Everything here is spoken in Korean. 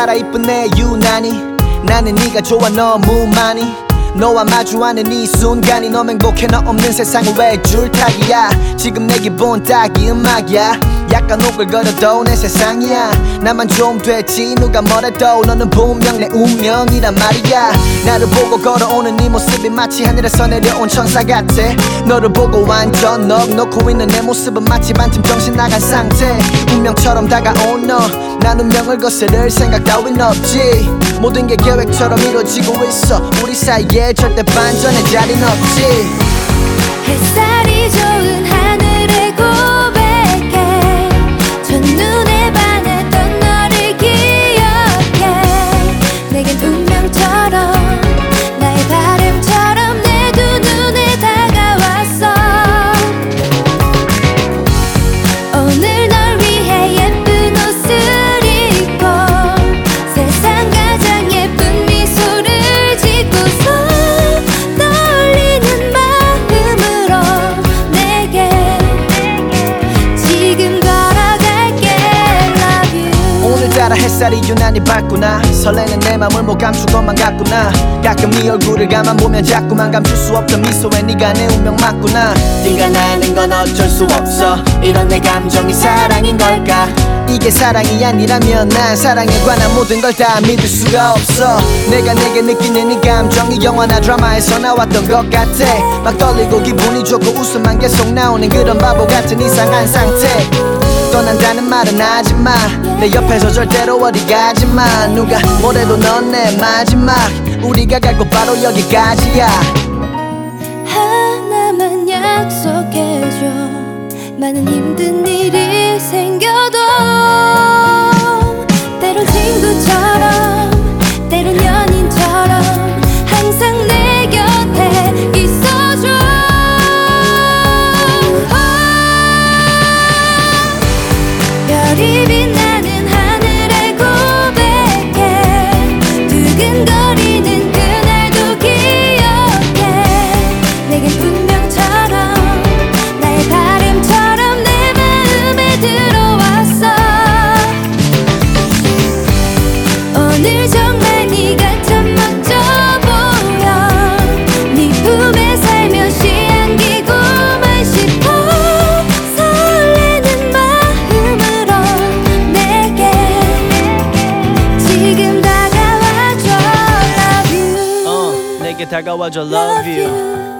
오늘따라 이쁜 내 유난히 나는 네가 좋아 너무 많이 너와 마주하는 이 순간이 너무 행복해 너 없는 세상은 왜 줄타기야 지금 내 기분 딱이 음악이야 약간 오글거려도 내 세상이야 나만 좀 됐지 누가 뭐래도 너는 분명 내 운명이란 말이야 나를 보고 걸어오는 네 모습이 마치 하늘에서 내려온 천사 같아 너를 보고 완전 넋놓고 있는 내 모습은 마치 반쯤 정신 나간 상태 운명처럼 다가온 너 난 운명을 거스를 생각 따윈 없지 모든 게 계획처럼 이루어지고 있어 우리 사이에 절대 반전의 자리는 없지 햇살이 좋은 하늘에 고백해 첫눈에 반했던 너를 기억해 내겐 운명처럼 나의 바람처럼 내 두 눈에 다가왔어 오늘 널 위해 예쁜 옷을 입고 세상 가장 예쁜 미소를 짓고서 떨리는 마음으로 내게 지금 걸어갈게 Love you 오늘따라 햇살이 유난히 밝구나 설레는 내 맘을 못 감출 것만 같구나 가끔 네 얼굴을 가만 보면 자꾸만 감출 수 없던 미소에 네가 내 운명 맞구나 네가 나는 건 어쩔 수 없어 이런 내 감정이 사랑인 걸까 이게 사랑이 아니라면 난 사랑에 관한 모든 걸 다 믿을 수가 없어 내가 내게 느끼는 이 감정이 영화나 드라마에서 나왔던 것 같아 막 떨리고 기분이 좋고 웃음만 계속 나오는 그런 바보 같은 이상한 상태 떠난다는 말은 하지마 내 옆에서 절대로 어디 가지마 누가 뭐래도 넌 내 마지막 우리가 갈 곳 바로 여기까지야 하나만 약속해줘 많은 힘든 일이 생겨도 때론 친구처럼 때론 연인처럼 항상 내 곁에 있어줘 별이 빛나는 하늘에 고백해 두근거리는 그날도 기억해 내겐 운명처럼 나의 바람처럼 내 마음에 들어왔어 오늘 정말 네가 참 멋져 보여 네 품에 살며시 안기고만 싶어 설레는 마음으로 내게 지금 다가와줘 Love you 내게 다가와줘 Love you